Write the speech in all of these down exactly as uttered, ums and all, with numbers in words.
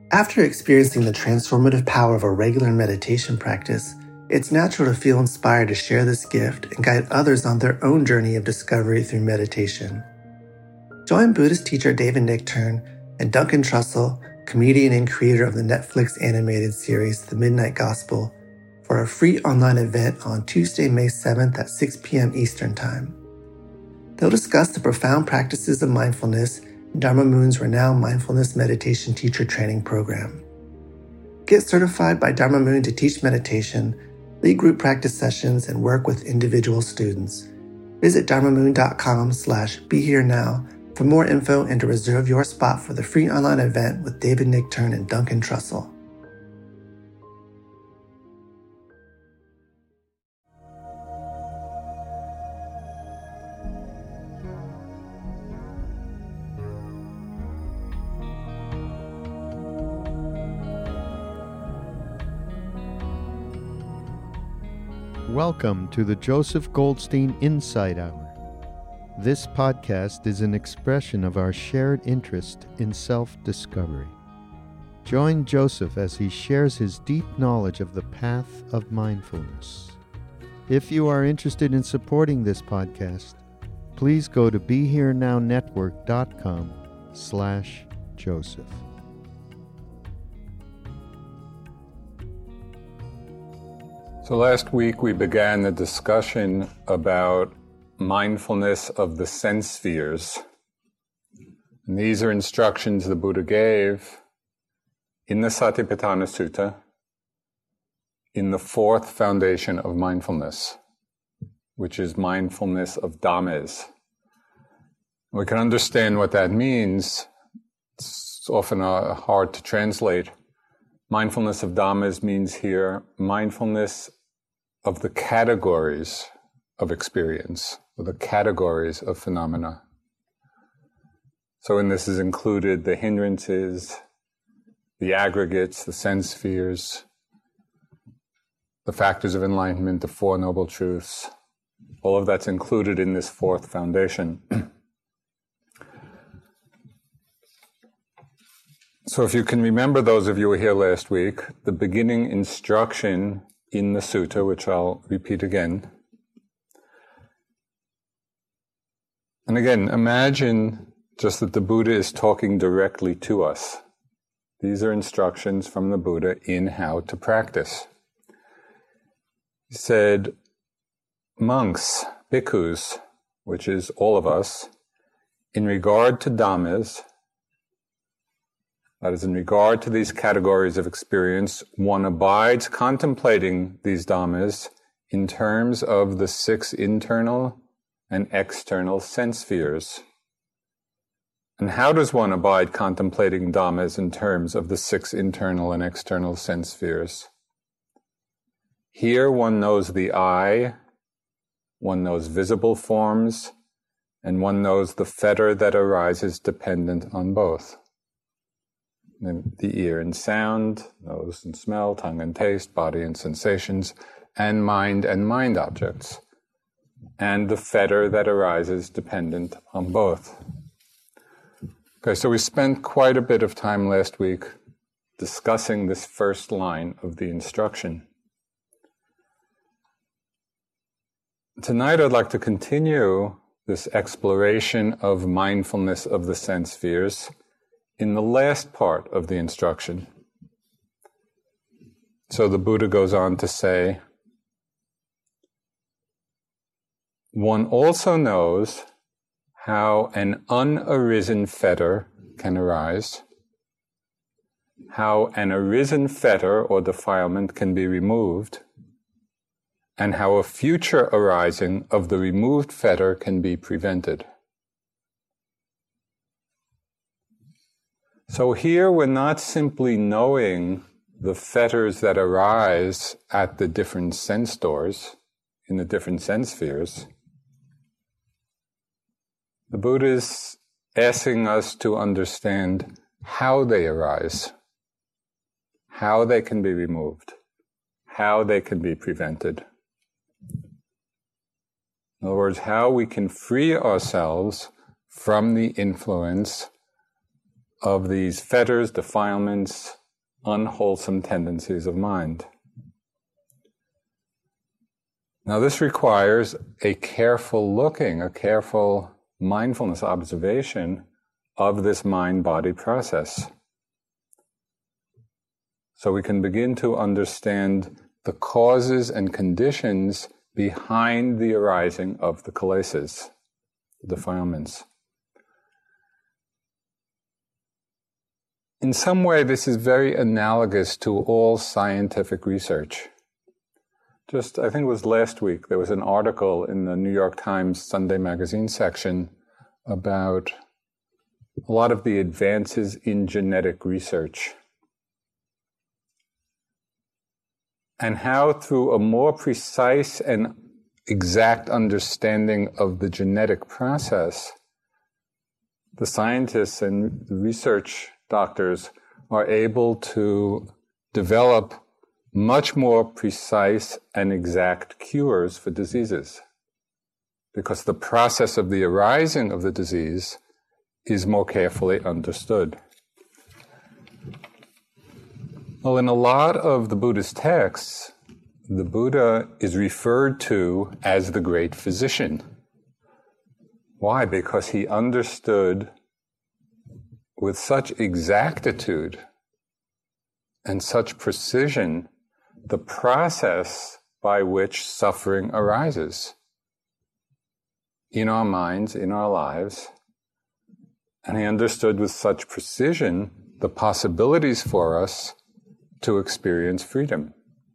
After experiencing the transformative power of a regular meditation practice, it's natural to feel inspired to share this gift and guide others on their own journey of discovery through meditation. Join Buddhist teacher David Nichtern and Duncan Trussell, comedian and creator of the Netflix animated series The Midnight Gospel, for a free online event on Tuesday, May seventh at six p.m. Eastern Time. They'll discuss the profound practices of mindfulness in Dharma Moon's renowned mindfulness meditation teacher training program. Get certified by Dharma Moon to teach meditation, lead group practice sessions, and work with individual students. Visit dharmamoon.com slash be here now for more info and to reserve your spot for the free online event with David Nichtern and Duncan Trussell. Welcome to the Joseph Goldstein Insight Hour. This podcast is an expression of our shared interest in self-discovery. Join Joseph as he shares his deep knowledge of the path of mindfulness. If you are interested in supporting this podcast, please go to BeHereNowNetwork.com slash Joseph. So last week we began a discussion about mindfulness of the sense spheres. And these are instructions the Buddha gave in the Satipatthana Sutta, in the fourth foundation of mindfulness, which is mindfulness of Dhammas. We can understand what that means. It's often uh, hard to translate. Mindfulness of Dhammas means here mindfulness of the categories of experience, or the categories of phenomena. So in this is included the hindrances, the aggregates, the sense spheres, the factors of enlightenment, the Four Noble Truths. All of that's included in this fourth foundation. So if you can remember, those of you who were here last week, the beginning instruction in the sutta, which I'll repeat again. And again, imagine just that the Buddha is talking directly to us. These are instructions from the Buddha in how to practice. He said, monks, bhikkhus, which is all of us, in regard to Dhammas, that is, in regard to these categories of experience, one abides contemplating these Dhammas in terms of the six internal and external sense spheres. And how does one abide contemplating Dhammas in terms of the six internal and external sense spheres? Here one knows the eye, one knows visible forms, and one knows the fetter that arises dependent on both. The ear and sound, nose and smell, tongue and taste, body and sensations, and mind and mind objects, and the fetter that arises dependent on both. Okay, so we spent quite a bit of time last week discussing this first line of the instruction. Tonight I'd like to continue this exploration of mindfulness of the sense spheres in the last part of the instruction. So the Buddha goes on to say, one also knows how an unarisen fetter can arise, how an arisen fetter or defilement can be removed, and how a future arising of the removed fetter can be prevented. So here we're not simply knowing the fetters that arise at the different sense doors, in the different sense spheres. The Buddha is asking us to understand how they arise, how they can be removed, how they can be prevented. In other words, how we can free ourselves from the influence of these fetters, defilements, unwholesome tendencies of mind. Now, this requires a careful looking, a careful mindfulness observation of this mind-body process. So we can begin to understand the causes and conditions behind the arising of the kilesas, the defilements. In some way, this is very analogous to all scientific research. Just, I think it was last week, there was an article in the New York Times Sunday Magazine section about a lot of the advances in genetic research, and how through a more precise and exact understanding of the genetic process, the scientists and the research doctors are able to develop much more precise and exact cures for diseases, because the process of the arising of the disease is more carefully understood. Well, in a lot of the Buddhist texts, the Buddha is referred to as the great physician. Why? Because he understood with such exactitude and such precision the process by which suffering arises in our minds, in our lives. And he understood with such precision the possibilities for us to experience freedom.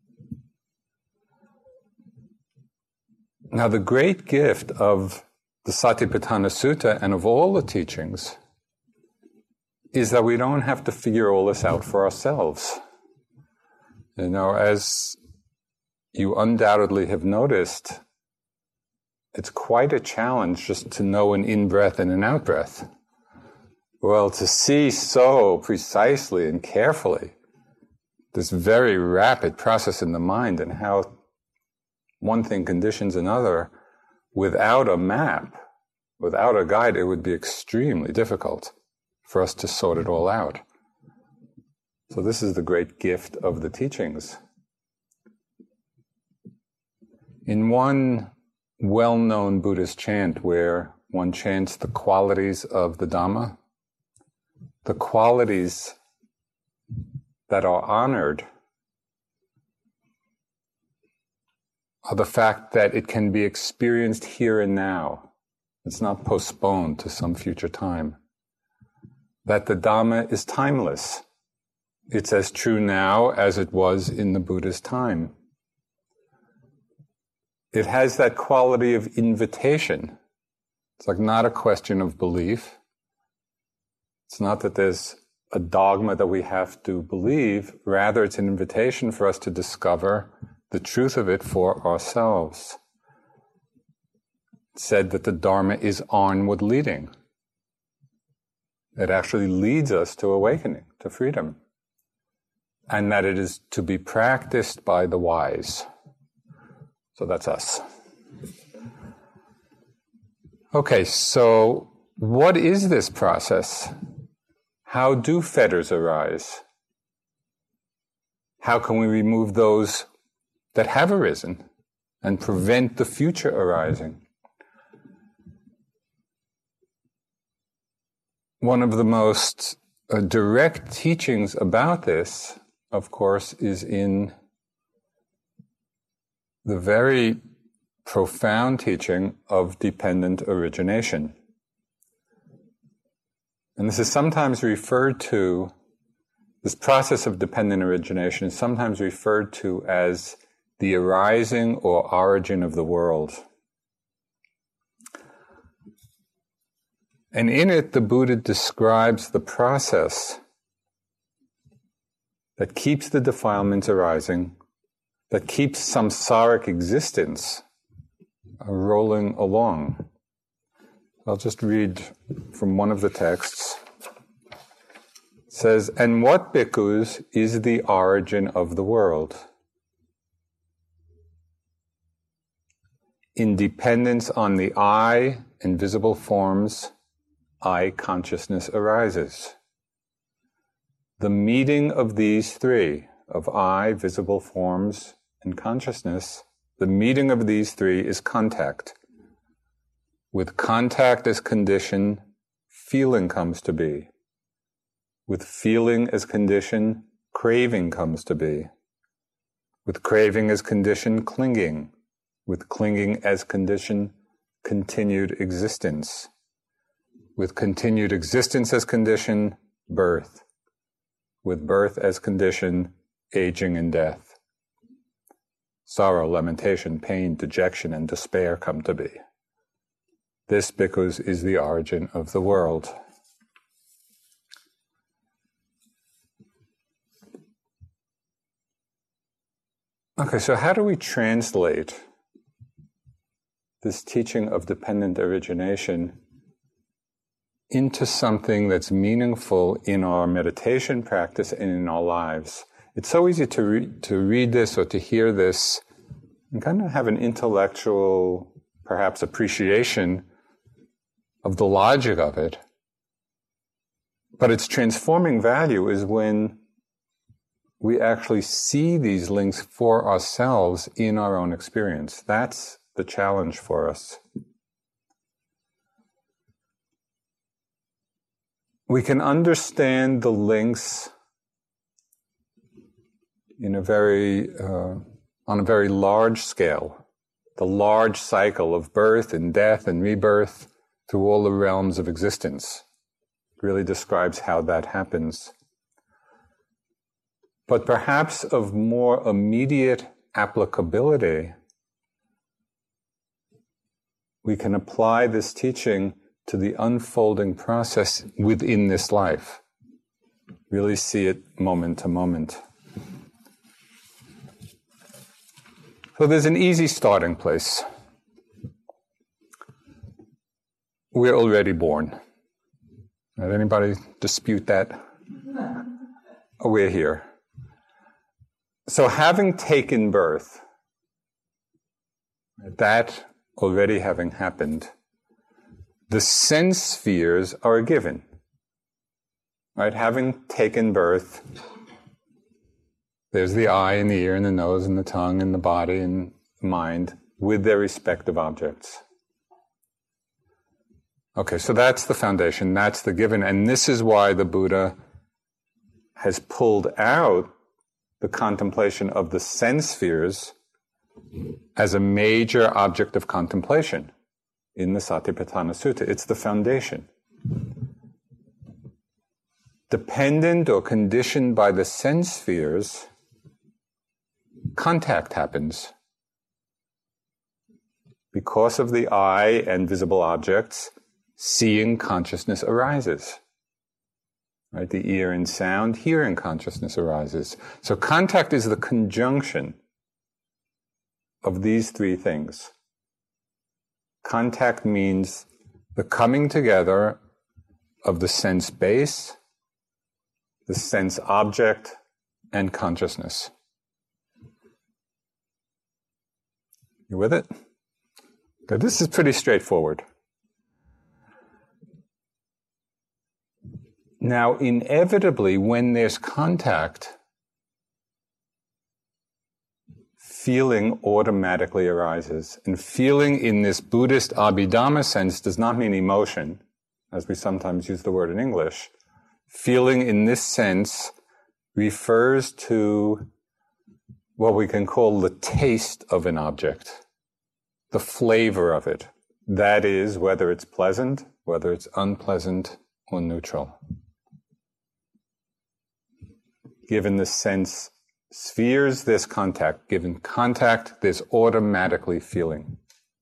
Now, the great gift of the Satipatthana Sutta and of all the teachings is that we don't have to figure all this out for ourselves. You know, as you undoubtedly have noticed, it's quite a challenge just to know an in-breath and an out-breath. Well, to see so precisely and carefully this very rapid process in the mind and how one thing conditions another without a map, without a guide, it would be extremely difficult for us to sort it all out. So this is the great gift of the teachings. In one well-known Buddhist chant where one chants the qualities of the Dhamma, the qualities that are honored are the fact that it can be experienced here and now. It's not postponed to some future time. That the Dhamma is timeless. It's as true now as it was in the Buddha's time. It has that quality of invitation. It's like not a question of belief. It's not that there's a dogma that we have to believe. Rather, it's an invitation for us to discover the truth of it for ourselves. It's said that the Dharma is onward leading. It actually leads us to awakening, to freedom, and that it is to be practiced by the wise. So that's us. Okay, so what is this process? How do fetters arise? How can we remove those that have arisen and prevent the future arising? One of the most uh, direct teachings about this, of course, is in the very profound teaching of dependent origination. And this is sometimes referred to, this process of dependent origination is sometimes referred to as the arising or origin of the world. And in it, the Buddha describes the process that keeps the defilements arising, that keeps samsaric existence rolling along. I'll just read from one of the texts. It says, "And what, bhikkhus, is the origin of the world? In dependence on the I and visible forms, I consciousness arises. the meeting of these three, of I, visible forms, and consciousness, the meeting of these three is contact. With contact as condition, feeling comes to be. With feeling as condition, craving comes to be. With craving as condition, clinging. With clinging as condition, continued existence. With continued existence as condition, birth. With birth as condition, aging and death. Sorrow, lamentation, pain, dejection, and despair come to be. This, bhikkhus, is the origin of the world. Okay, so how do we translate this teaching of dependent origination into something that's meaningful in our meditation practice and in our lives? It's so easy to, re- to read this or to hear this and kind of have an intellectual, perhaps, appreciation of the logic of it. But its transforming value is when we actually see these links for ourselves in our own experience. That's the challenge for us. We can understand the links in a very, uh, on a very large scale, the large cycle of birth and death and rebirth through all the realms of existence. It really describes how that happens. But perhaps of more immediate applicability, we can apply this teaching to the unfolding process within this life. Really see it moment to moment. So there's an easy starting place. We're already born. Did anybody dispute that? Oh, we're here. So having taken birth, that already having happened, the sense spheres are a given. Right? Having taken birth, there's the eye and the ear and the nose and the tongue and the body and the mind with their respective objects. Okay, so that's the foundation, that's the given, and this is why the Buddha has pulled out the contemplation of the sense spheres as a major object of contemplation in the Satipatthana Sutta. It's the foundation. Dependent or conditioned by the sense spheres, contact happens. Because of the eye and visible objects, seeing consciousness arises. Right? The ear and sound, hearing consciousness arises. So contact is the conjunction of these three things. Contact means the coming together of the sense base, the sense object, and consciousness. You with it? Okay, this is pretty straightforward. Now, inevitably, when there's contact, feeling automatically arises. And feeling in this Buddhist Abhidhamma sense does not mean emotion, as we sometimes use the word in English. Feeling in this sense refers to what we can call the taste of an object, the flavor of it. That is, whether it's pleasant, whether it's unpleasant, or neutral. Given the sense spheres, there's contact. Given contact, there's automatically feeling.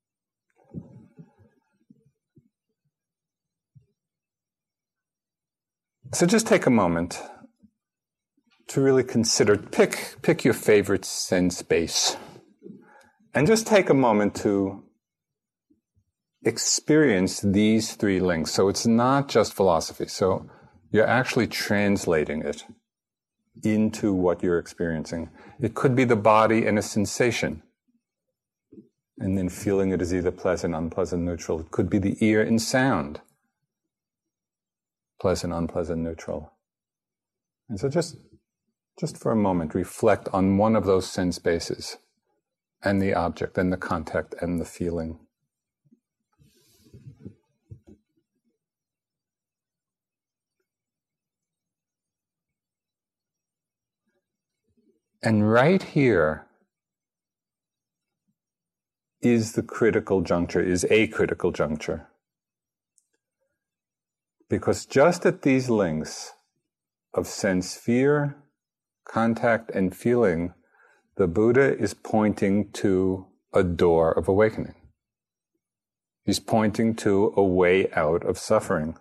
So just take a moment to really consider, pick, pick your favorite sense base, and just take a moment to experience these three links. So it's not just philosophy. So you're actually translating it into what you're experiencing. It could be the body and a sensation, and then feeling it as either pleasant, unpleasant, neutral. It could be the ear and sound, pleasant, unpleasant, neutral. And so just, just for a moment, reflect on one of those sense bases, and the object, and the contact, and the feeling. And right here is the critical juncture, is a critical juncture. Because just at these links of sense sphere, contact, and feeling, the Buddha is pointing to a door of awakening. He's pointing to a way out of suffering.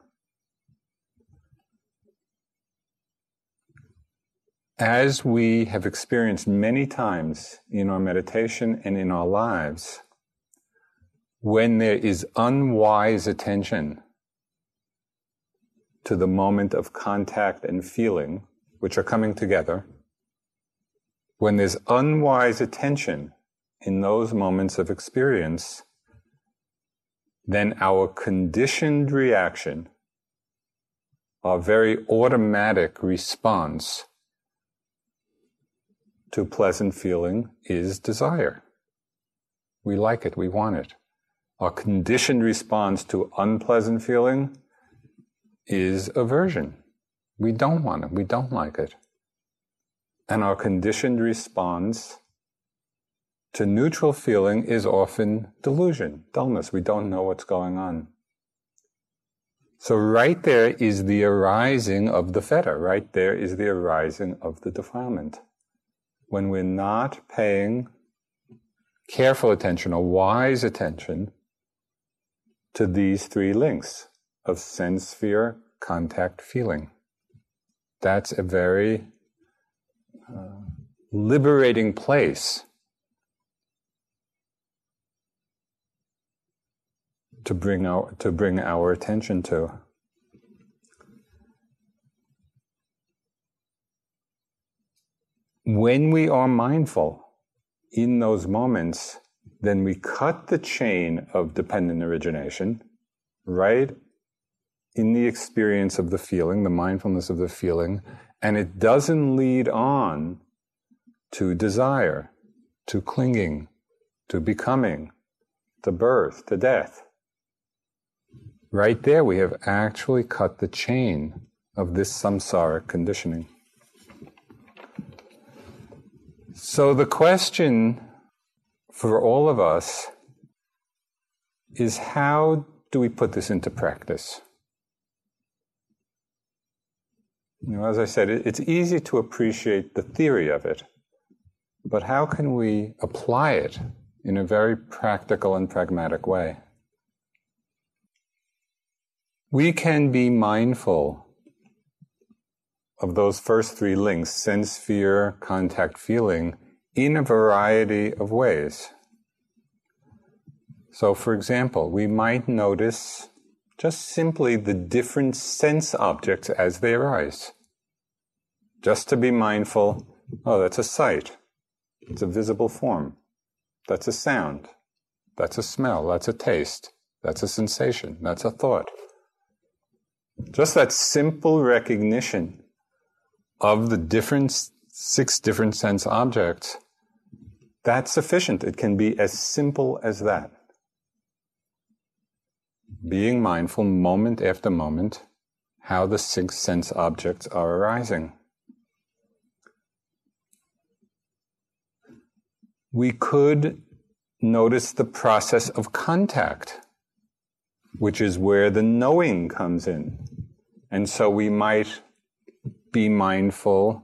As we have experienced many times in our meditation and in our lives, when there is unwise attention to the moment of contact and feeling, which are coming together, when there's unwise attention in those moments of experience, then our conditioned reaction, our very automatic response to pleasant feeling is desire. We like it, we want it. Our conditioned response to unpleasant feeling is aversion. We don't want it, we don't like it. And our conditioned response to neutral feeling is often delusion, dullness. We don't know what's going on. So right there is the arising of the fetter. Right there is the arising of the defilement. When we're not paying careful attention or wise attention to these three links of sense sphere, contact, feeling. That's a very uh, liberating place to bring our to bring our attention to. When we are mindful in those moments, then we cut the chain of dependent origination right in the experience of the feeling, the mindfulness of the feeling, and it doesn't lead on to desire, to clinging, to becoming, to birth, to death. Right there we have actually cut the chain of this samsaric conditioning. So the question for all of us is, how do we put this into practice? You know, as I said, it's easy to appreciate the theory of it, but how can we apply it in a very practical and pragmatic way? We can be mindful of those first three links, sense sphere, contact, feeling, in a variety of ways. So, for example, we might notice just simply the different sense objects as they arise. Just to be mindful, oh, that's a sight. It's a visible form. That's a sound. That's a smell. That's a taste. That's a sensation. That's a thought. Just that simple recognition of the different, six different sense objects, that's sufficient. It can be as simple as that. Being mindful moment after moment how the six sense objects are arising. We could notice the process of contact, which is where the knowing comes in. And so we might be mindful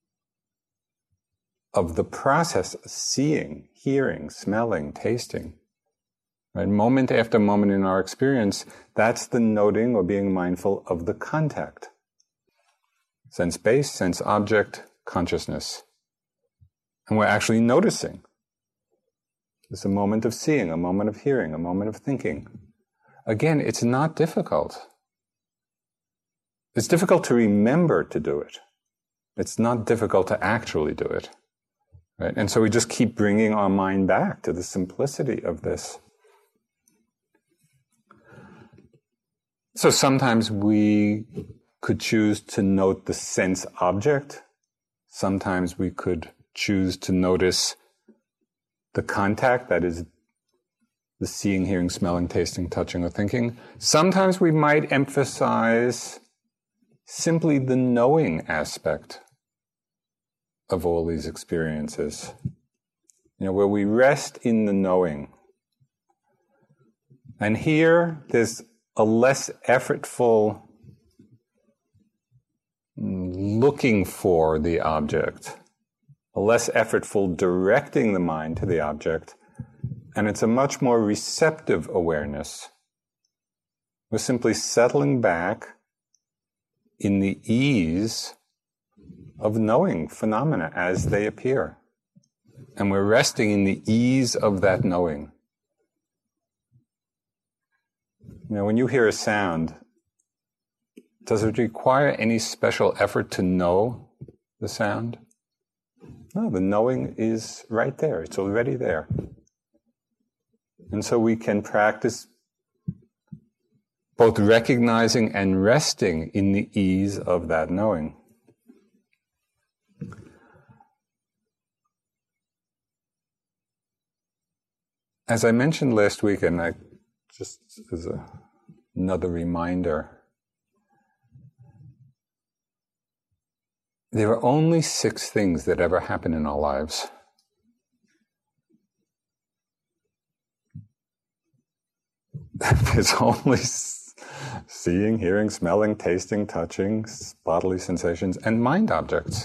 of the process of seeing, hearing, smelling, tasting. Right? Moment after moment in our experience, that's the noting or being mindful of the contact. Sense base, sense object, consciousness. And we're actually noticing. It's a moment of seeing, a moment of hearing, a moment of thinking. Again, it's not difficult. It's difficult to remember to do it. It's not difficult to actually do it. Right? And so we just keep bringing our mind back to the simplicity of this. So sometimes we could choose to note the sense object. Sometimes we could choose to notice the contact, that is, the seeing, hearing, smelling, tasting, touching, or thinking. Sometimes we might emphasize simply the knowing aspect of all these experiences. You know, where we rest in the knowing. And here, there's a less effortful looking for the object, a less effortful directing the mind to the object, and it's a much more receptive awareness. We're simply settling back in the ease of knowing phenomena as they appear. And we're resting in the ease of that knowing. You know, when you hear a sound, does it require any special effort to know the sound? No, the knowing is right there. It's already there. And so we can practice both recognizing and resting in the ease of that knowing. As I mentioned last week, and I just as a, another reminder, there are only six things that ever happen in our lives. There's only seeing, hearing, smelling, tasting, touching, bodily sensations, and mind objects.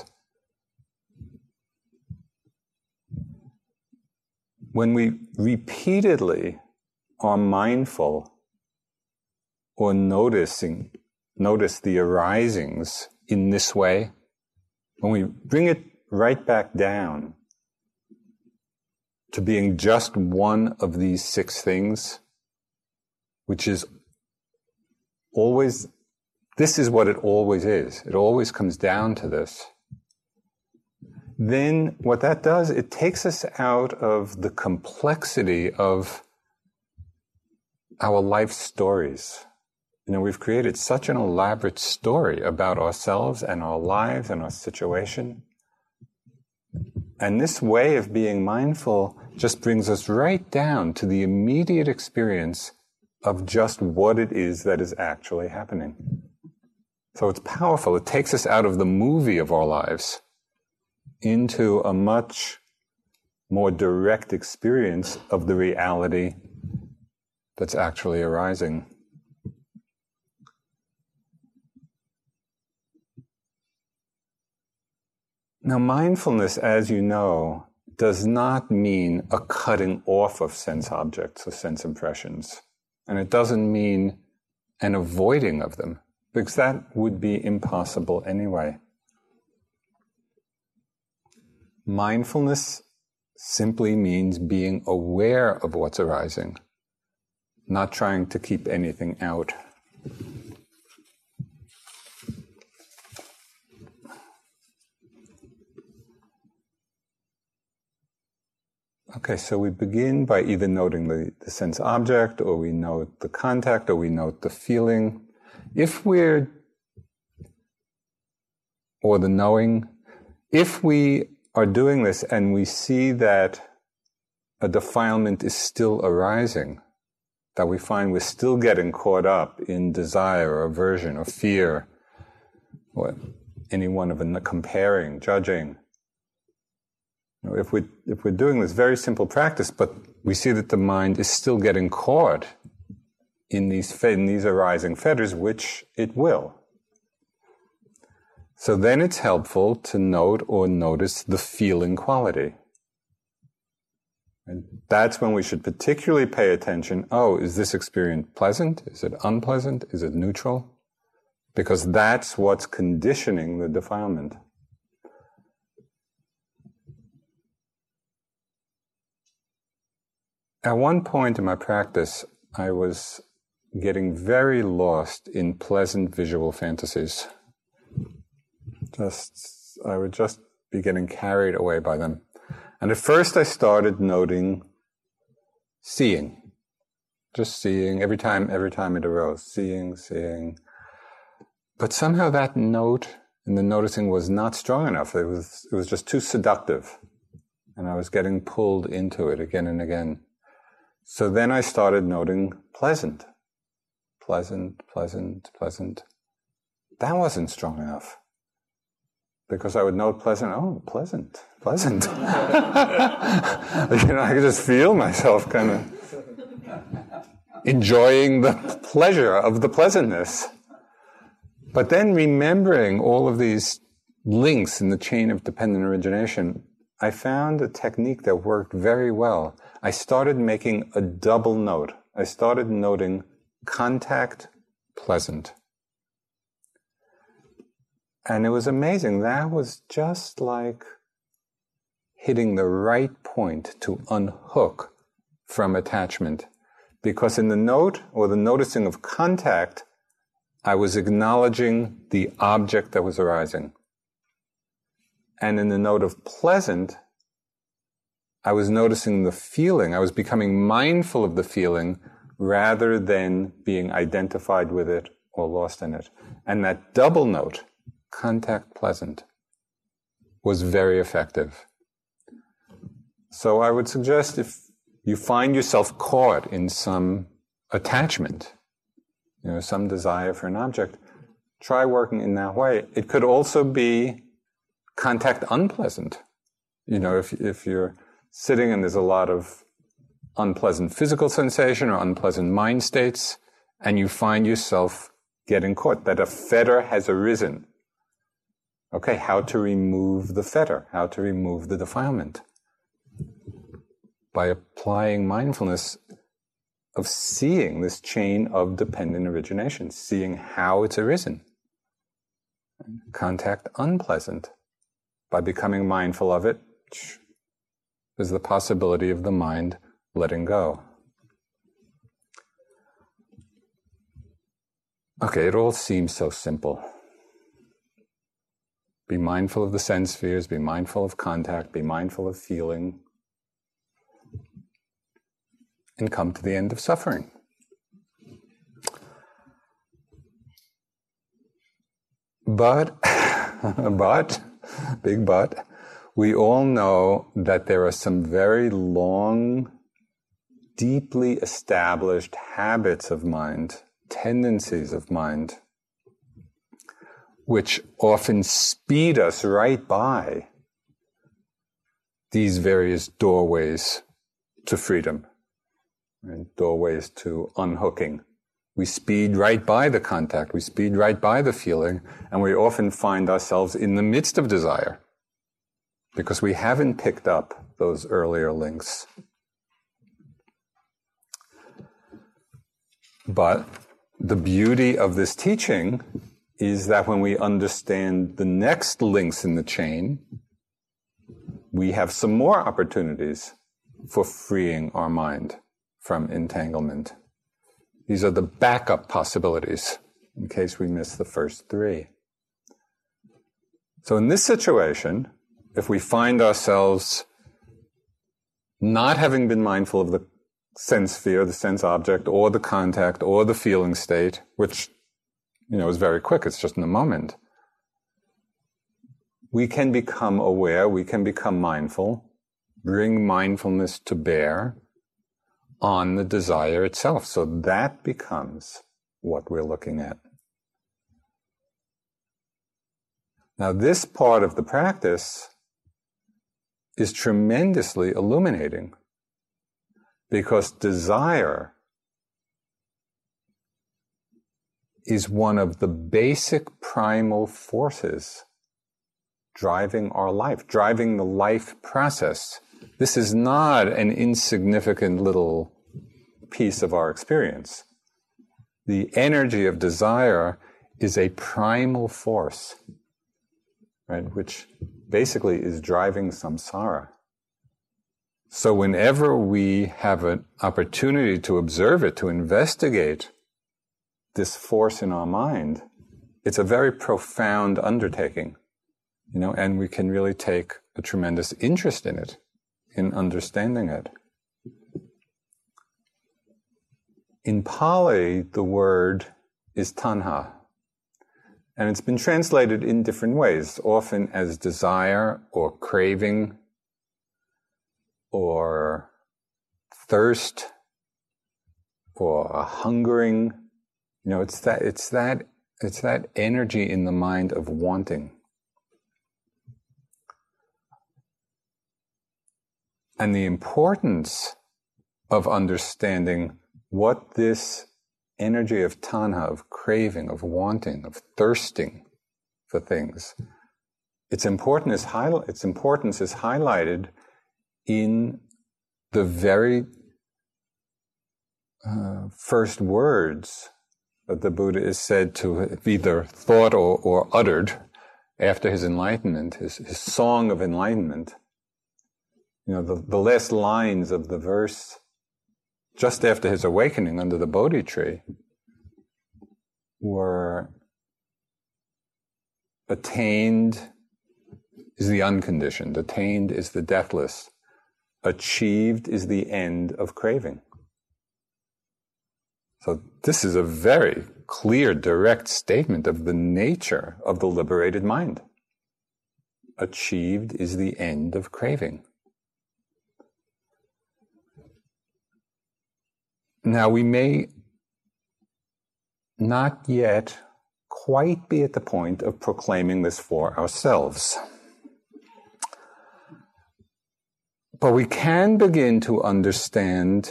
When we repeatedly are mindful or noticing, notice the arisings in this way, when we bring it right back down to being just one of these six things, which is always, this is what it always is. It always comes down to this. Then what that does, it takes us out of the complexity of our life stories. You know, we've created such an elaborate story about ourselves and our lives and our situation. And this way of being mindful just brings us right down to the immediate experience of just what it is that is actually happening. So it's powerful. It takes us out of the movie of our lives into a much more direct experience of the reality that's actually arising. Now, mindfulness, as you know, does not mean a cutting off of sense objects or sense impressions. And it doesn't mean an avoiding of them, because that would be impossible anyway. Mindfulness simply means being aware of what's arising, not trying to keep anything out. Okay, so we begin by either noting the, the sense object, or we note the contact, or we note the feeling. If we're, or the knowing, if we are doing this and we see that a defilement is still arising, that we find we're still getting caught up in desire or aversion or fear, or any one of them, comparing, judging. You know, if we if we're doing this very simple practice, but we see that the mind is still getting caught in these in these arising fetters, which it will. So then it's helpful to note or notice the feeling quality. And that's when we should particularly pay attention. Oh, is this experience pleasant? Is it unpleasant? Is it neutral? Because that's what's conditioning the defilement. At one point in my practice, I was getting very lost in pleasant visual fantasies. Just, I would just be getting carried away by them. And at first I started noting seeing. Just seeing, every time, every time it arose. Seeing, seeing. But somehow that note and the noticing was not strong enough. It was, it was just too seductive. And I was getting pulled into it again and again. So then I started noting pleasant. Pleasant, pleasant, pleasant. That wasn't strong enough. Because I would note pleasant, oh, pleasant, pleasant. You know, I could just feel myself kind of enjoying the pleasure of the pleasantness. But then remembering all of these links in the chain of dependent origination, I found a technique that worked very well. I started making a double note. I started noting contact, pleasant. And it was amazing. That was just like hitting the right point to unhook from attachment. Because in the note, or the noticing of contact, I was acknowledging the object that was arising. And in the note of pleasant, I was noticing the feeling. I was becoming mindful of the feeling rather than being identified with it or lost in it. And that double note, contact pleasant, was very effective. So I would suggest if you find yourself caught in some attachment, you know, some desire for an object, try working in that way. It could also be contact unpleasant. You know, if if you're sitting and there's a lot of unpleasant physical sensation or unpleasant mind states, and you find yourself getting caught, that a fetter has arisen. Okay, how to remove the fetter, how to remove the defilement. By applying mindfulness of seeing this chain of dependent origination, seeing how it's arisen. Contact unpleasant. By becoming mindful of it, there's the possibility of the mind letting go. Okay, it all seems so simple. Be mindful of the sense spheres, be mindful of contact, be mindful of feeling, and come to the end of suffering. But, but, big but, we all know that there are some very long, deeply established habits of mind, tendencies of mind, which often speed us right by these various doorways to freedom. And doorways to unhooking. We speed right by the contact, we speed right by the feeling, and we often find ourselves in the midst of desire because we haven't picked up those earlier links. But the beauty of this teaching is that when we understand the next links in the chain, we have some more opportunities for freeing our mind from entanglement. These are the backup possibilities in case we miss the first three. So in this situation, if we find ourselves not having been mindful of the sense sphere, the sense object, or the contact, or the feeling state, which, you know, is very quick, it's just in a moment, we can become aware, we can become mindful, bring mindfulness to bear on the desire itself. So that becomes what we're looking at. Now, this part of the practice is tremendously illuminating because desire is one of the basic primal forces driving our life, driving the life process. This is not an insignificant little piece of our experience. The energy of desire is a primal force, right, which basically is driving samsara. So whenever we have an opportunity to observe it, to investigate this force in our mind, it's a very profound undertaking, you know, and we can really take a tremendous interest in it, in understanding it. In Pali, the word is tanha. And it's been translated in different ways, often as desire or craving or thirst or hungering. You know, it's that, it's that, it's that energy in the mind of wanting. And the importance of understanding what this energy of tanha, of craving, of wanting, of thirsting for things, its importance is, highli- its importance is highlighted in the very uh, first words that the Buddha is said to have either thought or, or uttered after his enlightenment, his, his song of enlightenment. You know, the, the last lines of the verse just after his awakening under the Bodhi tree were attained is the unconditioned, attained is the deathless, achieved is the end of craving. So this is a very clear, direct statement of the nature of the liberated mind. Achieved is the end of craving. Now, we may not yet quite be at the point of proclaiming this for ourselves. But we can begin to understand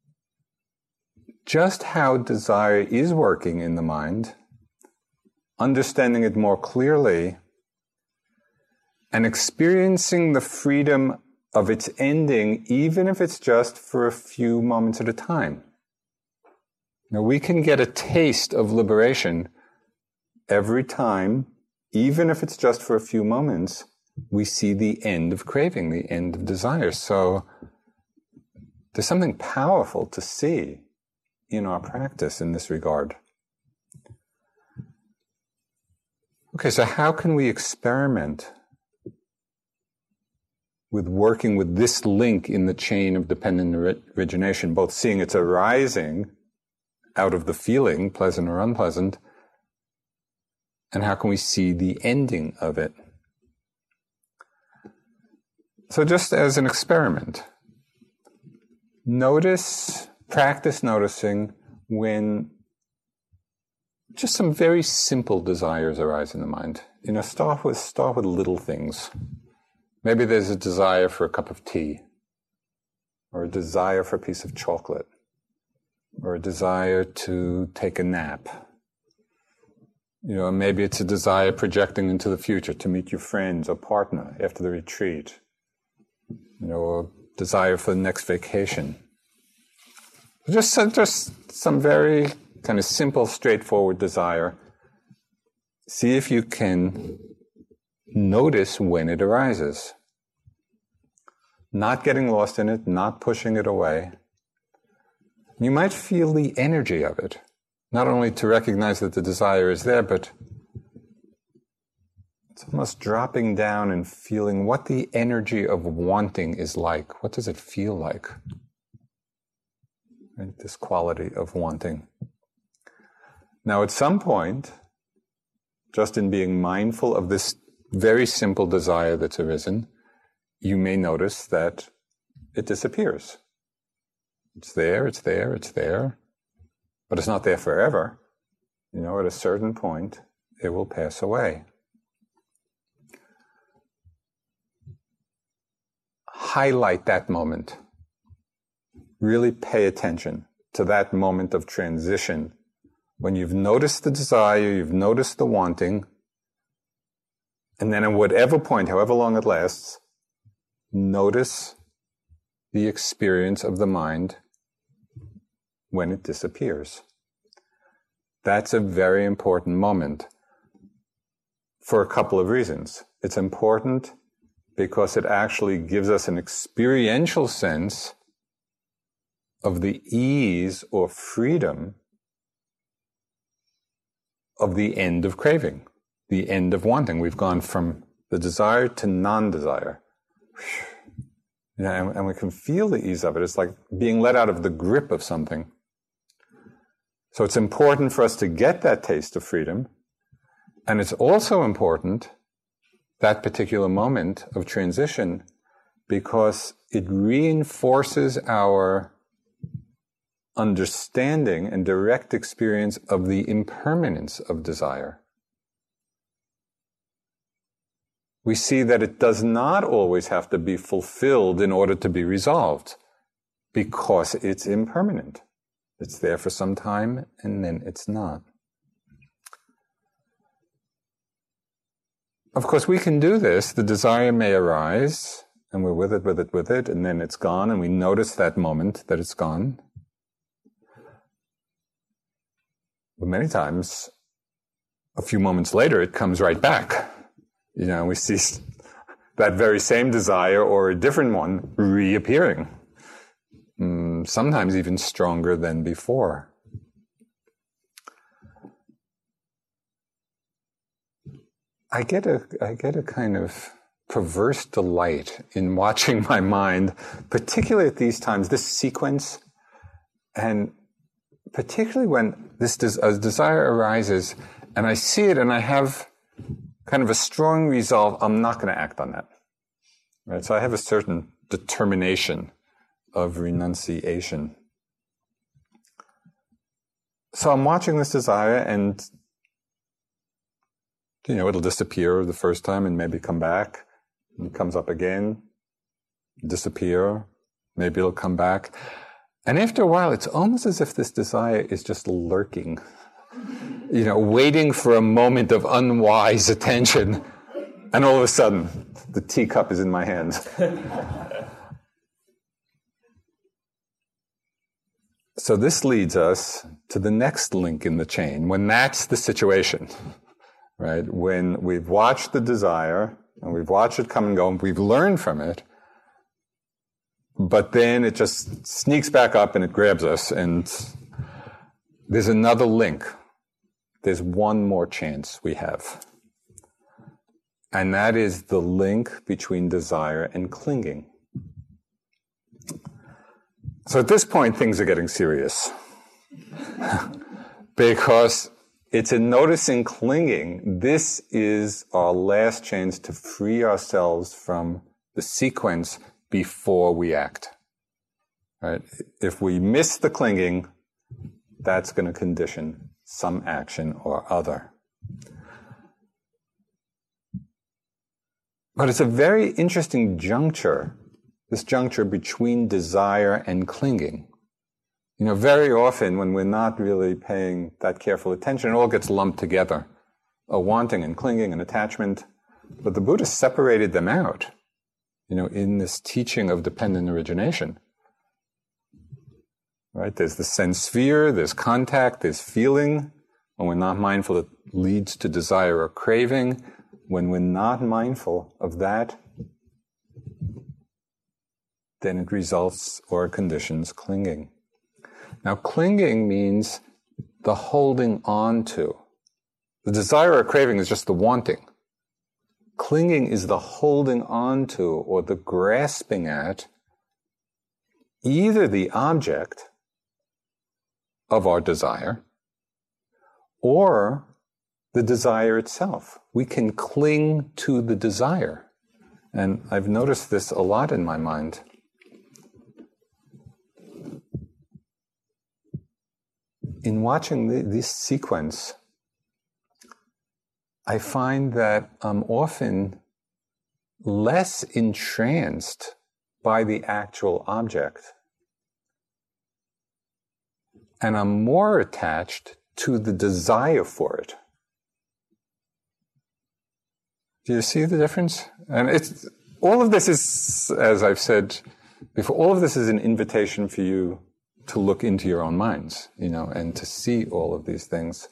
just how desire is working in the mind, understanding it more clearly, and experiencing the freedom of its ending, even if it's just for a few moments at a time. Now, we can get a taste of liberation every time, even if it's just for a few moments, we see the end of craving, the end of desire. So there's something powerful to see in our practice in this regard. Okay, so how can we experiment with working with this link in the chain of dependent origination, both seeing its arising out of the feeling, pleasant or unpleasant, and how can we see the ending of it? So just as an experiment, notice, practice noticing when just some very simple desires arise in the mind. You know, start with, start with little things. Maybe there's a desire for a cup of tea, or a desire for a piece of chocolate, or a desire to take a nap. You know, maybe it's a desire projecting into the future to meet your friends or partner after the retreat. You know, or desire for the next vacation. Just, just some very kind of simple, straightforward desire. See if you can notice when it arises. Not getting lost in it, not pushing it away. You might feel the energy of it. Not only to recognize that the desire is there, but it's almost dropping down and feeling what the energy of wanting is like. What does it feel like? Right? This quality of wanting. Now, at some point, just in being mindful of this very simple desire that's arisen, you may notice that it disappears. It's there, it's there, it's there, but it's not there forever. You know, at a certain point, it will pass away. Highlight that moment. Really pay attention to that moment of transition. When you've noticed the desire, you've noticed the wanting, and then at whatever point, however long it lasts, notice the experience of the mind when it disappears. That's a very important moment for a couple of reasons. It's important because it actually gives us an experiential sense of the ease or freedom of the end of craving, the end of wanting. We've gone from the desire to non-desire. You know, and, and we can feel the ease of it. It's like being let out of the grip of something. So it's important for us to get that taste of freedom. And it's also important, that particular moment of transition, because it reinforces our understanding and direct experience of the impermanence of desire. We see that it does not always have to be fulfilled in order to be resolved, because it's impermanent. It's there for some time, and then it's not. Of course, we can do this. The desire may arise, and we're with it, with it, with it, and then it's gone, and we notice that moment that it's gone. But many times, a few moments later, it comes right back. You know, we see that very same desire or a different one reappearing. Mm, sometimes even stronger than before. I get a, I get a kind of perverse delight in watching my mind, particularly at these times, this sequence, and particularly when this des- a desire arises, and I see it and I have kind of a strong resolve, I'm not going to act on that. Right? So I have a certain determination of renunciation. So I'm watching this desire, and you know, it'll disappear the first time and maybe come back. It comes up again, disappear, maybe it'll come back. And after a while, it's almost as if this desire is just lurking, you know, waiting for a moment of unwise attention. And all of a sudden, the teacup is in my hands. So this leads us to the next link in the chain, when that's the situation, right? When we've watched the desire, and we've watched it come and go, and we've learned from it, but then it just sneaks back up and it grabs us, and there's another link. There's one more chance we have. And that is the link between desire and clinging. So at this point, things are getting serious. Because it's in noticing clinging, this is our last chance to free ourselves from the sequence before we act. Right? If we miss the clinging, that's going to condition some action or other. But it's a very interesting juncture, this juncture between desire and clinging. You know, very often when we're not really paying that careful attention, it all gets lumped together. A wanting and clinging and attachment. But the Buddha separated them out, you know, in this teaching of dependent origination. Right? There's the sense sphere, there's contact, there's feeling. When we're not mindful, it leads to desire or craving. When we're not mindful of that, then it results or conditions clinging. Now, clinging means the holding on to. The desire or craving is just the wanting. Clinging is the holding on to or the grasping at either the object of our desire or the desire itself. We can cling to the desire. And I've noticed this a lot in my mind. In watching the, this sequence, I find that I'm often less entranced by the actual object, and I'm more attached to the desire for it. Do you see the difference? And it's all of this is, as I've said before, all of this is an invitation for you to look into your own minds, you know, and to see all of these things.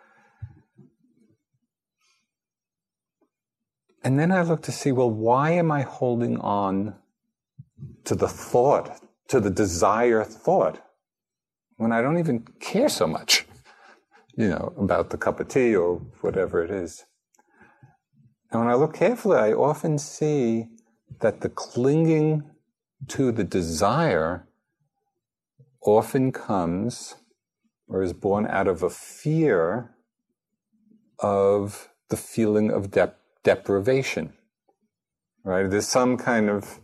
And then I look to see, well, why am I holding on to the thought, to the desire thought, when I don't even care so much, you know, about the cup of tea or whatever it is? And when I look carefully, I often see that the clinging to the desire often comes or is born out of a fear of the feeling of dep- deprivation, right? There's some kind of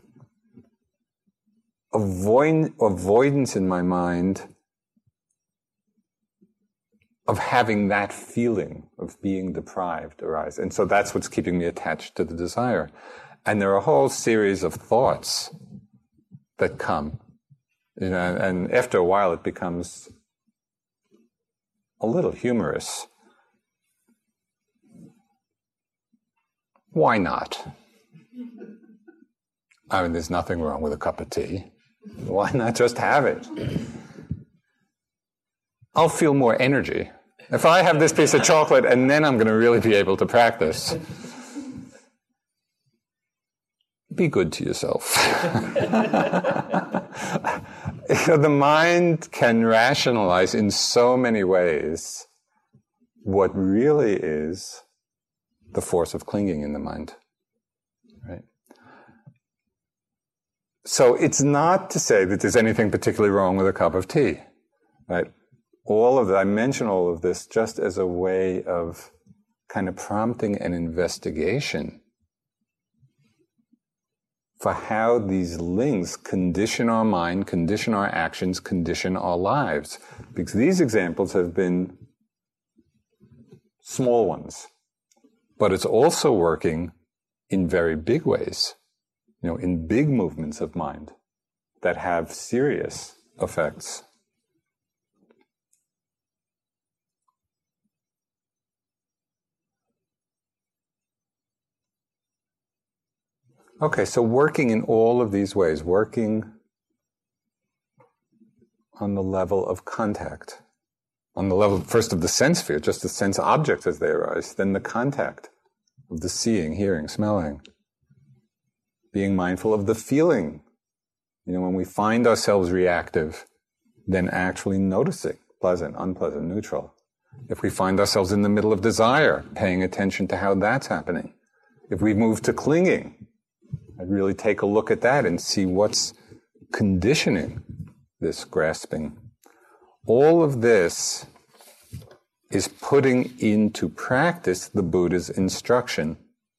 avoid- avoidance in my mind of having that feeling of being deprived arise. And so that's what's keeping me attached to the desire. And there are a whole series of thoughts that come, you know, and after a while it becomes a little humorous. Why not? I mean, there's nothing wrong with a cup of tea. Why not just have it? I'll feel more energy if I have this piece of chocolate, and then I'm going to really be able to practice. Be good to yourself. You know, the mind can rationalize in so many ways what really is the force of clinging in the mind. Right? So it's not to say that there's anything particularly wrong with a cup of tea. Right? All of that, I mention all of this just as a way of kind of prompting an investigation for how these links condition our mind, condition our actions, condition our lives. Because these examples have been small ones, but it's also working in very big ways, you know, in big movements of mind that have serious effects. Okay, so working in all of these ways, working on the level of contact, on the level first of the sense sphere, just the sense objects as they arise, then the contact of the seeing, hearing, smelling, being mindful of the feeling. You know, when we find ourselves reactive, then actually noticing pleasant, unpleasant, neutral. If we find ourselves in the middle of desire, paying attention to how that's happening. If we move to clinging, I'd really take a look at that and see what's conditioning this grasping. All of this is putting into practice the Buddha's instruction.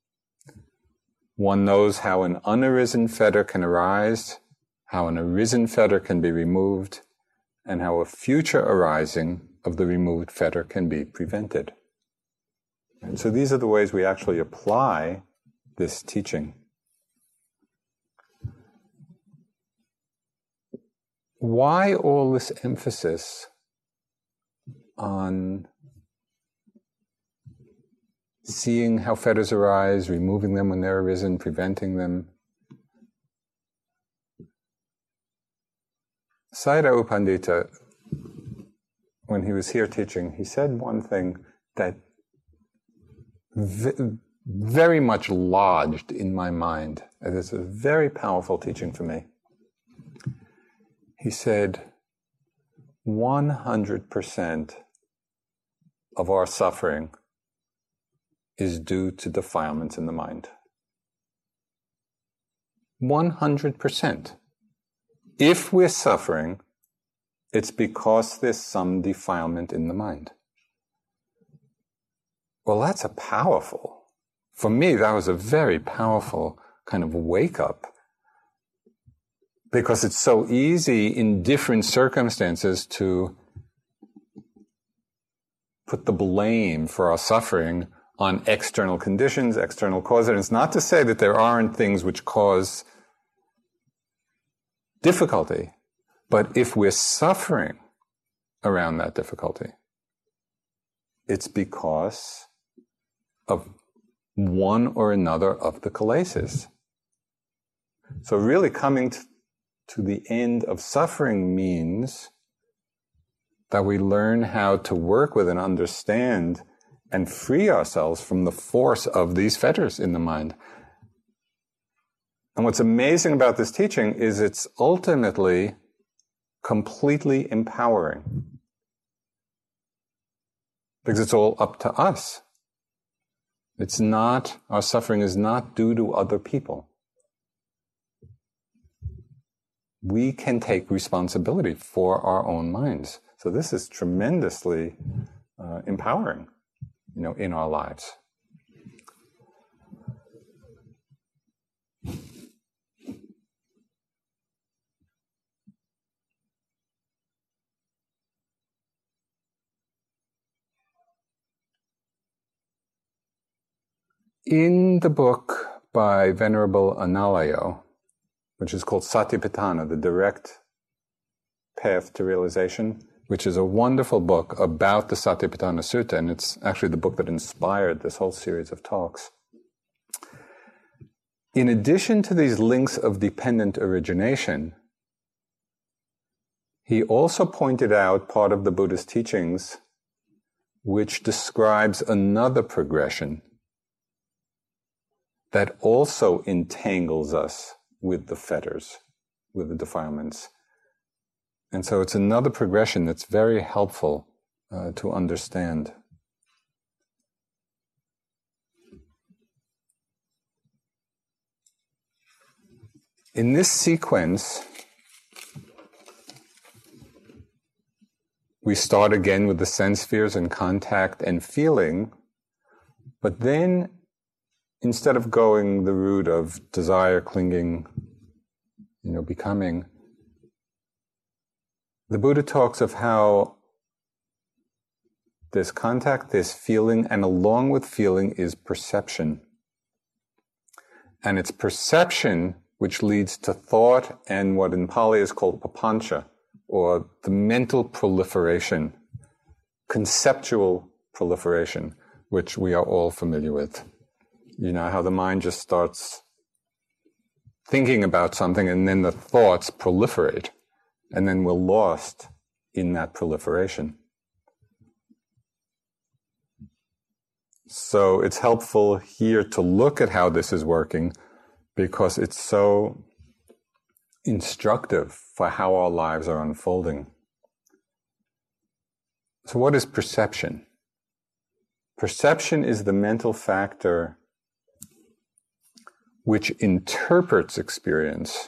One knows how an unarisen fetter can arise, how an arisen fetter can be removed, and how a future arising of the removed fetter can be prevented. And so these are the ways we actually apply this teaching. Why all this emphasis on seeing how fetters arise, removing them when they're arisen, preventing them? Sayadaw U Pandita, when he was here teaching, he said one thing that v- very much lodged in my mind. And it's a very powerful teaching for me. He said, one hundred percent of our suffering is due to defilements in the mind. one hundred percent. If we're suffering, it's because there's some defilement in the mind. Well, that's a powerful, for me, that was a very powerful kind of wake-up. Because it's so easy in different circumstances to put the blame for our suffering on external conditions, external causes. And it's not to say that there aren't things which cause difficulty, but if we're suffering around that difficulty, it's because of one or another of the kilesas. So really coming to to the end of suffering means that we learn how to work with and understand and free ourselves from the force of these fetters in the mind. And what's amazing about this teaching is it's ultimately completely empowering. Because it's all up to us. It's not, our suffering is not due to other people. We can take responsibility for our own minds. So this is tremendously uh, empowering, you know, in our lives. In the book by Venerable Analayo, which is called Satipatthana, the Direct Path to Realization, which is a wonderful book about the Satipatthana Sutta, and it's actually the book that inspired this whole series of talks. In addition to these links of dependent origination, he also pointed out part of the Buddha's teachings which describes another progression that also entangles us with the fetters, with the defilements. And so it's another progression that's very helpful uh, to understand. In this sequence, we start again with the sense spheres and contact and feeling, but then instead of going the route of desire, clinging, you know, becoming, the Buddha talks of how there's contact, there's feeling, and along with feeling is perception. And it's perception which leads to thought and what in Pali is called papancha, or the mental proliferation, conceptual proliferation, which we are all familiar with. You know, how the mind just starts thinking about something and then the thoughts proliferate, and then we're lost in that proliferation. So it's helpful here to look at how this is working because it's so instructive for how our lives are unfolding. So what is perception? Perception is the mental factor which interprets experience.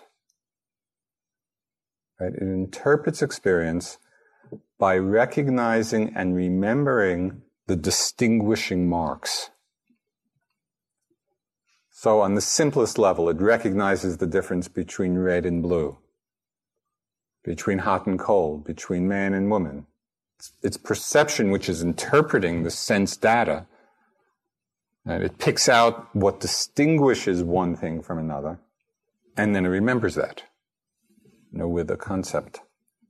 Right? It interprets experience by recognizing and remembering the distinguishing marks. So on the simplest level, it recognizes the difference between red and blue, between hot and cold, between man and woman. It's, it's perception which is interpreting the sense data, and it picks out what distinguishes one thing from another, and then it remembers that, you know, with a concept.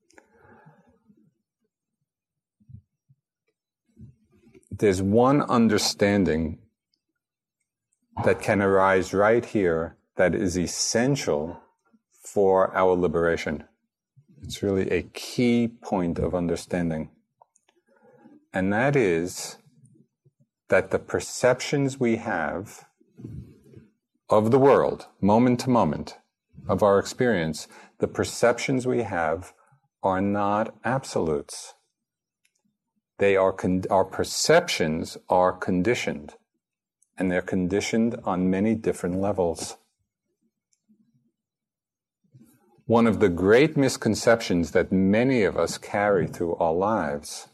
There's one understanding that can arise right here that is essential for our liberation. It's really a key point of understanding. And that is that the perceptions we have of the world, moment to moment, of our experience, the perceptions we have are not absolutes. They are con- our perceptions are conditioned, and they're conditioned on many different levels. One of the great misconceptions that many of us carry through our lives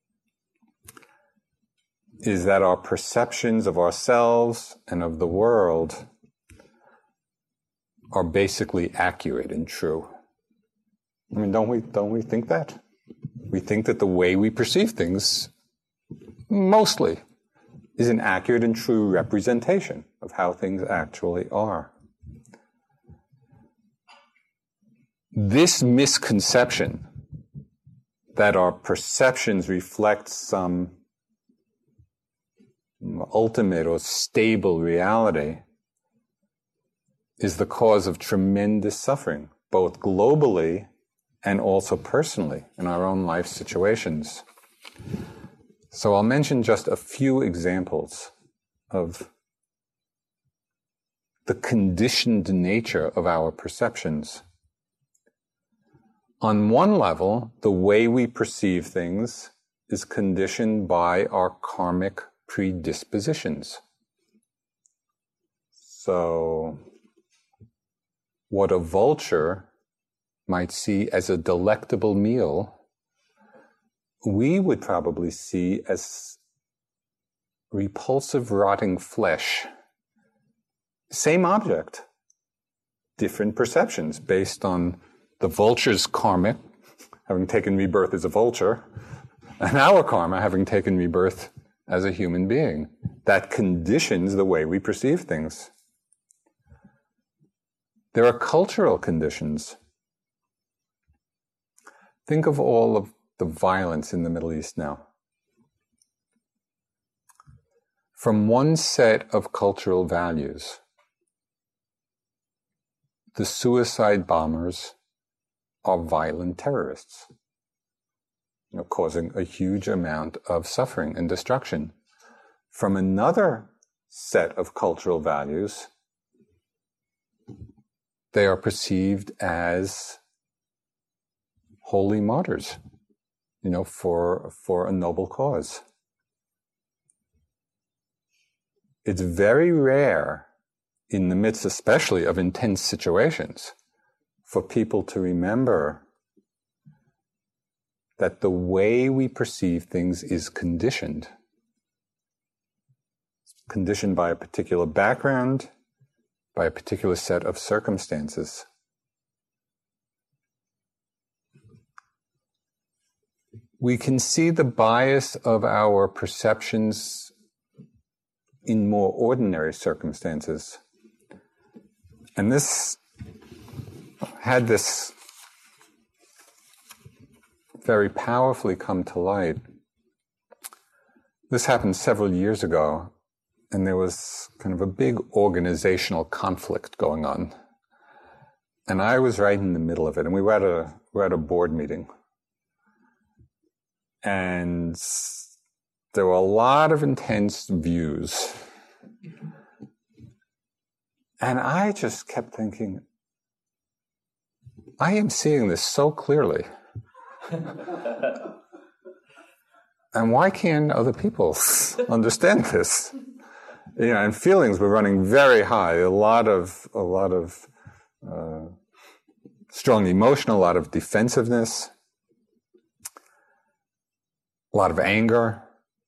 is that our perceptions of ourselves and of the world are basically accurate and true. I mean, don't we, don't we think that? We think that the way we perceive things, mostly, is an accurate and true representation of how things actually are. This misconception that our perceptions reflect some ultimate or stable reality is the cause of tremendous suffering, both globally and also personally in our own life situations. So I'll mention just a few examples of the conditioned nature of our perceptions. On one level, the way we perceive things is conditioned by our karmic predispositions. So, what a vulture might see as a delectable meal, we would probably see as repulsive, rotting flesh. Same object, different perceptions based on the vulture's karma, having taken rebirth as a vulture, and our karma having taken rebirth as a human being that conditions the way we perceive things. There are cultural conditions. Think of all of the violence in the Middle East now. From one set of cultural values, the suicide bombers are violent terrorists, you know, causing a huge amount of suffering and destruction. From another set of cultural values, they are perceived as holy martyrs, you know, for, for a noble cause. It's very rare, in the midst especially of intense situations, for people to remember that the way we perceive things is conditioned. Conditioned by a particular background, by a particular set of circumstances. We can see the bias of our perceptions in more ordinary circumstances. And this had this very powerfully come to light. This happened several years ago, and there was kind of a big organizational conflict going on. And I was right in the middle of it, and we were at a, we were at a board meeting. And there were a lot of intense views. And I just kept thinking, I am seeing this so clearly. And why can't other people understand this? You know, and feelings were running very high. A lot of, a lot of uh, strong emotion, a lot of defensiveness, a lot of anger.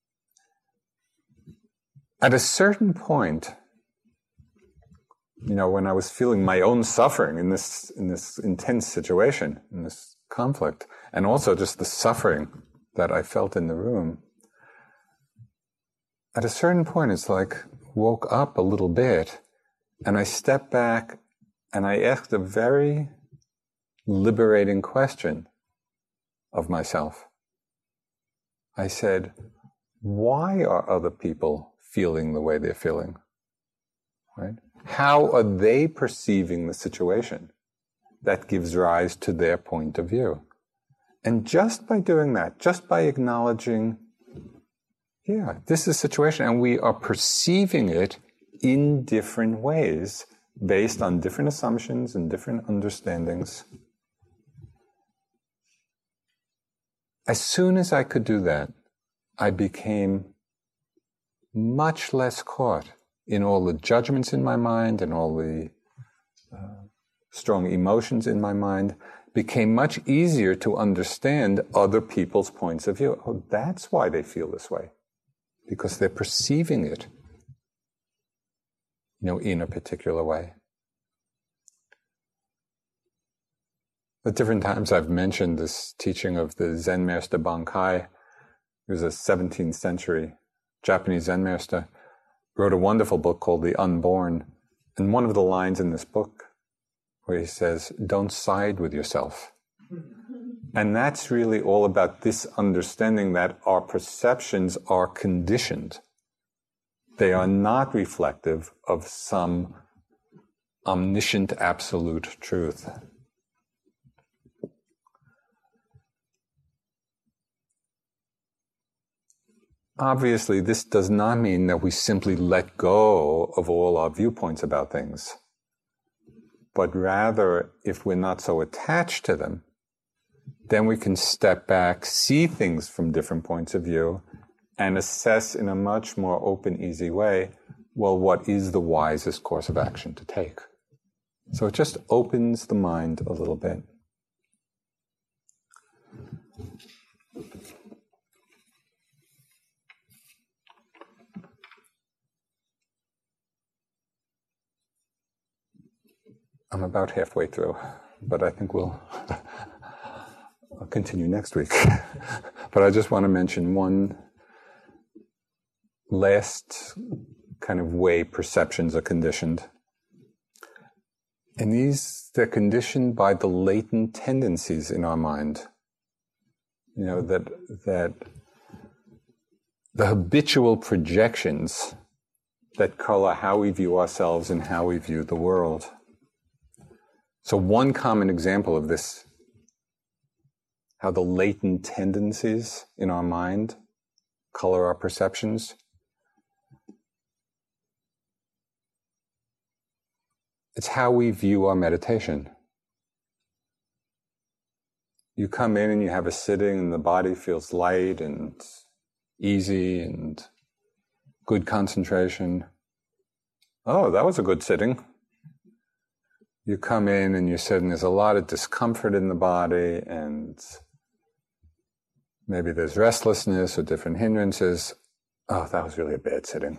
At a certain point, you know, when I was feeling my own suffering in this in this intense situation, in this conflict, and also just the suffering that I felt in the room, at a certain point, it's like woke up a little bit, and I stepped back, and I asked a very liberating question of myself. I said, why are other people feeling the way they're feeling? Right? How are they perceiving the situation that gives rise to their point of view? And just by doing that, just by acknowledging, yeah, this is a situation, and we are perceiving it in different ways based on different assumptions and different understandings. As soon as I could do that, I became much less caught in all the judgments in my mind and all the uh, strong emotions in my mind. It became much easier to understand other people's points of view. Oh, that's why they feel this way. Because they're perceiving it, you know, in a particular way. At different times I've mentioned this teaching of the Zen master Bankai. He was a seventeenth century Japanese Zen master. Wrote a wonderful book called The Unborn. And one of the lines in this book where he says, don't side with yourself. And that's really all about this understanding that our perceptions are conditioned. They are not reflective of some omniscient absolute truth. Obviously, this does not mean that we simply let go of all our viewpoints about things. But rather, if we're not so attached to them, then we can step back, see things from different points of view, and assess in a much more open, easy way, well, what is the wisest course of action to take? So it just opens the mind a little bit. I'm about halfway through, but I think we'll I'll continue next week. But I just want to mention one last kind of way perceptions are conditioned. And these, they're conditioned by the latent tendencies in our mind. You know, that that the habitual projections that color how we view ourselves and how we view the world. So one common example of this, how the latent tendencies in our mind color our perceptions. It's how we view our meditation. You come in and you have a sitting and the body feels light and easy and good concentration. Oh, that was a good sitting. You come in and you sit and there's a lot of discomfort in the body and maybe there's restlessness or different hindrances. Oh, that was really a bad sitting.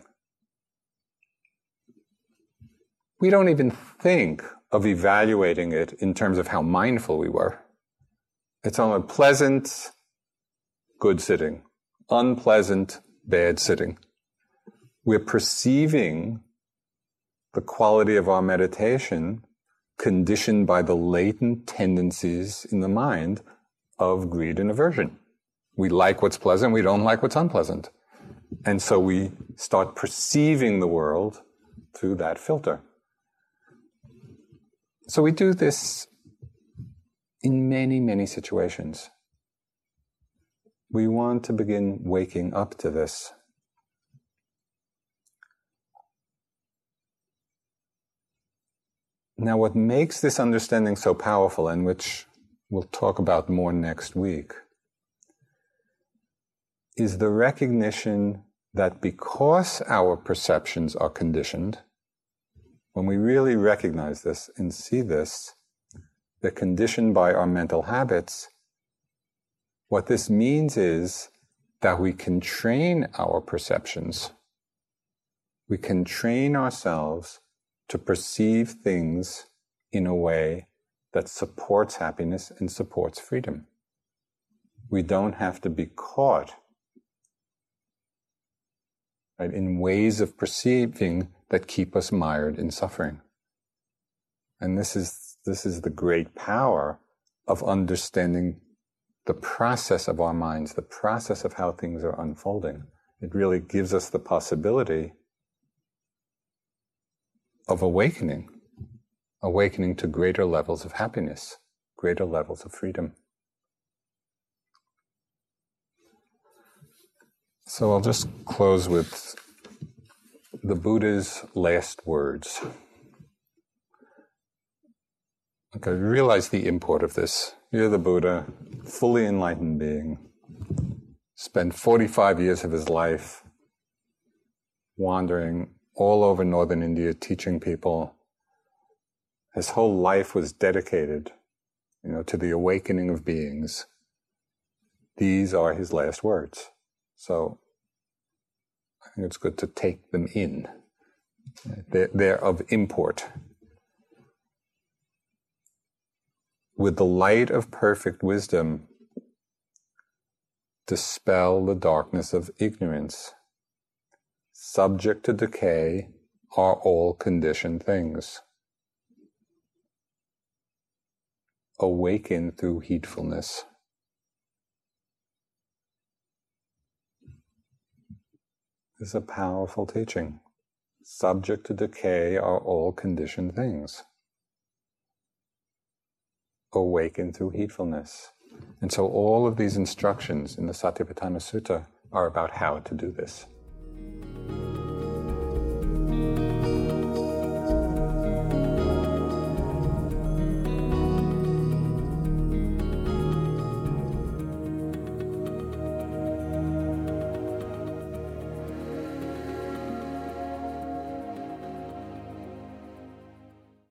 We don't even think of evaluating it in terms of how mindful we were. It's on a pleasant, good sitting, unpleasant, bad sitting. We're perceiving the quality of our meditation conditioned by the latent tendencies in the mind of greed and aversion. We like what's pleasant, we don't like what's unpleasant. And so we start perceiving the world through that filter. So we do this in many, many situations. We want to begin waking up to this. Now, what makes this understanding so powerful, and which we'll talk about more next week, is the recognition that because our perceptions are conditioned, when we really recognize this and see this, they're conditioned by our mental habits. What this means is that we can train our perceptions. We can train ourselves to perceive things in a way that supports happiness and supports freedom. We don't have to be caught, right, in ways of perceiving that keep us mired in suffering. And this is this is the great power of understanding the process of our minds, the process of how things are unfolding. It really gives us the possibility of awakening, awakening to greater levels of happiness, greater levels of freedom. So I'll just close with the Buddha's last words. Okay, realize the import of this. You're the Buddha, fully enlightened being, spent forty-five years of his life wandering all over northern India, teaching people. His whole life was dedicated, you know, to the awakening of beings. These are his last words. So I think it's good to take them in. They're, they're of import. With the light of perfect wisdom, dispel the darkness of ignorance. Subject to decay are all conditioned things. Awaken through heedfulness. This is a powerful teaching. Subject to decay are all conditioned things. Awaken through heedfulness. And so all of these instructions in the Satipatthana Sutta are about how to do this.